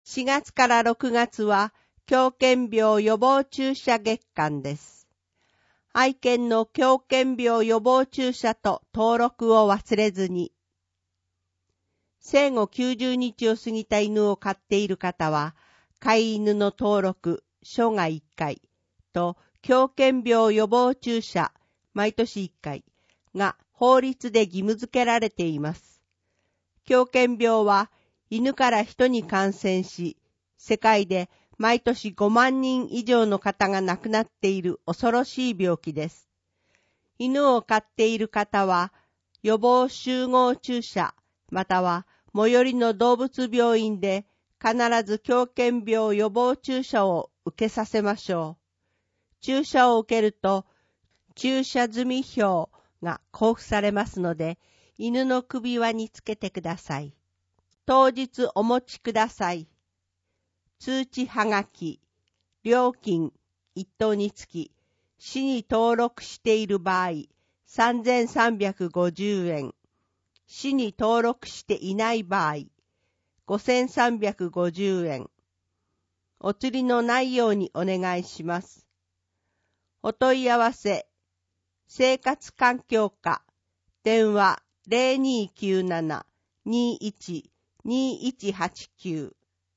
4月から6月は狂犬病予防注射月間です。愛犬の狂犬病予防注射と登録を忘れずに。生後90日を過ぎた犬を飼っている方は、飼い犬の登録、生涯1回と狂犬病予防注射、毎年1回が法律で義務付けられています。狂犬病は犬から人に感染し、世界で毎年5万人以上の方が亡くなっている恐ろしい病気です。犬を飼っている方は、予防集合注射、または最寄りの動物病院で必ず狂犬病予防注射を受けさせましょう。注射を受けると、注射済票が交付されますので、犬の首輪につけてください。当日お持ちください。通知はがき、料金1頭につき、市に登録している場合、3350円。市に登録していない場合、5350円。お釣りのないようにお願いします。お問い合わせ、生活環境課、電話0297-21-2189。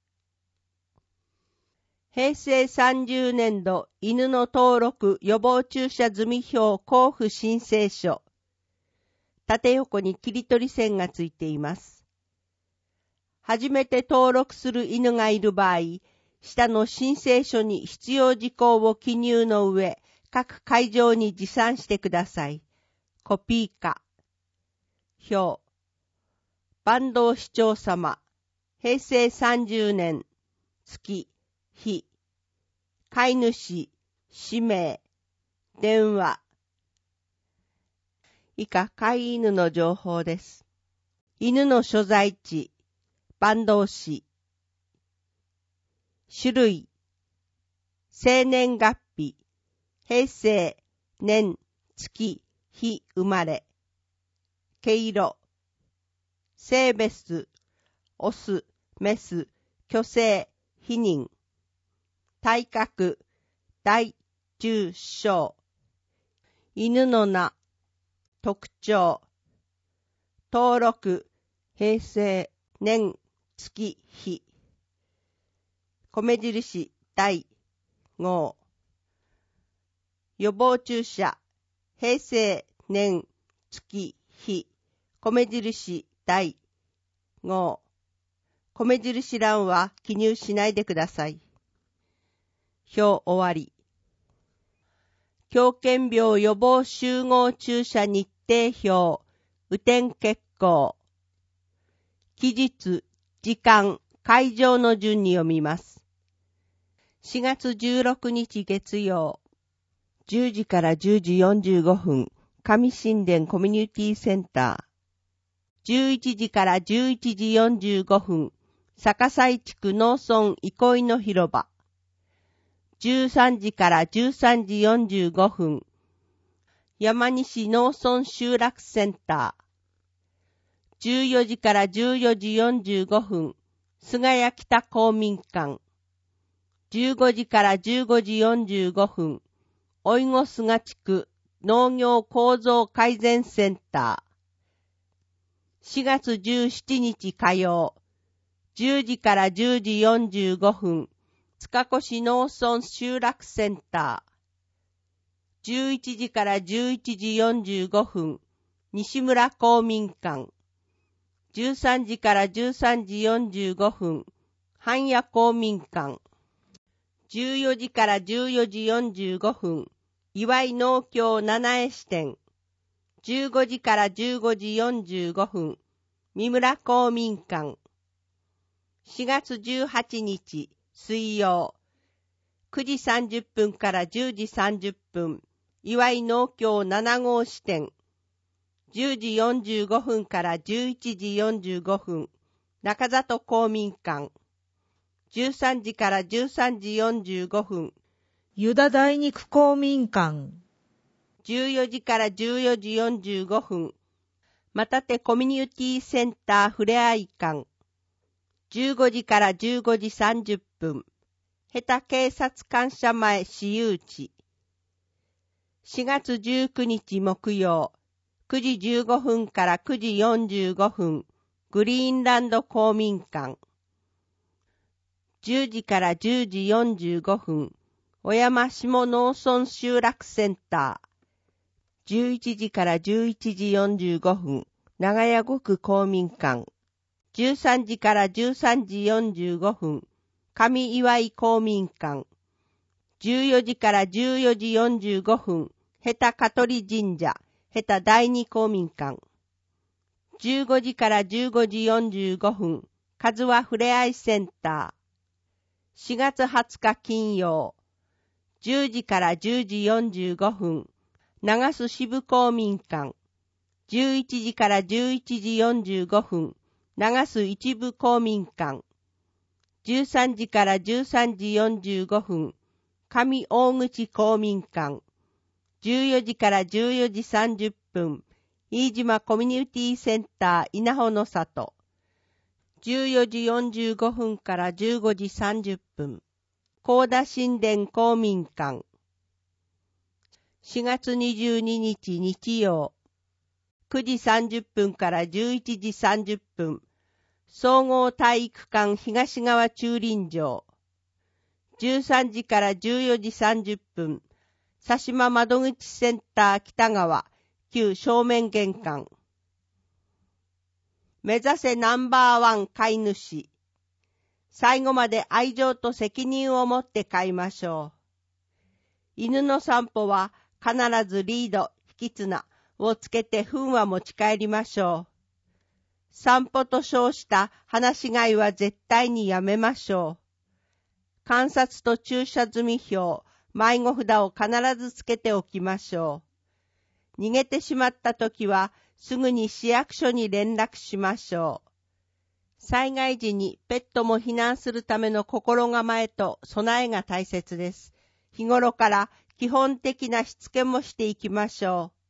平成30年度犬の登録予防注射済票交付申請書。縦横に切り取り線がついています。初めて登録する犬がいる場合、下の申請書に必要事項を記入の上、各会場に持参してください。コピーか。表。坂東市長様。平成30年。月。日。飼い主。氏名。電話。以下、飼い犬の情報です。犬の所在地。坂東市。種類。生年月日。平成、年、月、日生まれ。毛色。性別。オス、メス、虚勢、非認。体格。大、中、小。犬の名。特徴。登録。平成、年、月、日。米印、第号。予防注射。平成、年、月、日。米印、第号。米印欄は記入しないでください。表終わり。狂犬病予防集合注射日程表。雨天決行。期日、時間、会場の順に読みます。4月16日月曜。10時から10時45分、上新田コミュニティセンター。11時から11時45分、逆西地区農村憩いの広場。13時から13時45分、山西農村集落センター。14時から14時45分、菅谷北公民館。15時から15時45分、おいご菅地区農業構造改善センター。4月17日火曜、10時から10時45分、塚越農村集落センター。11時から11時45分、西村公民館。13時から13時45分、半谷公民館。14時から14時45分、岩井農協七重支店。15時から15時45分、三村公民館。4月18日、水曜。9時30分から10時30分、岩井農協7号支店。10時45分から11時45分、中里公民館。13時から13時45分、 湯田第二区公民館。 14時から14時45分、またてコミュニティセンターふれあい館。 15時から15時30分、ヘタ警察官舎前私有地。4月19日木曜、9時15分から9時45分、グリーンランド公民館。10時から10時45分、小山下農村集落センター。11時から11時45分、長屋5区公民館。13時から13時45分、上岩井公民館。14時から14時45分、ヘタ香取神社、ヘタ第二公民館。15時から15時45分、かずわふれあいセンター。4月20日金曜、10時から10時45分、長須支部公民館。11時から11時45分、長須一部公民館。13時から13時45分、上大口公民館。14時から14時30分、飯島コミュニティセンター稲穂の里。14時45分から15時30分、高田神殿公民館。4月22日日曜、9時30分から11時30分、総合体育館東側駐輪場。13時から14時30分、佐島窓口センター北側、旧正面玄関。目指せナンバーワン飼い主。最後まで愛情と責任を持って飼いましょう。犬の散歩は必ずリード、引き綱をつけて糞は持ち帰りましょう。散歩と称した放し飼いは絶対にやめましょう。観察と駐車済み表、迷子札を必ずつけておきましょう。逃げてしまったときはすぐに市役所に連絡しましょう。災害時にペットも避難するための心構えと備えが大切です。日頃から基本的なしつけもしていきましょう。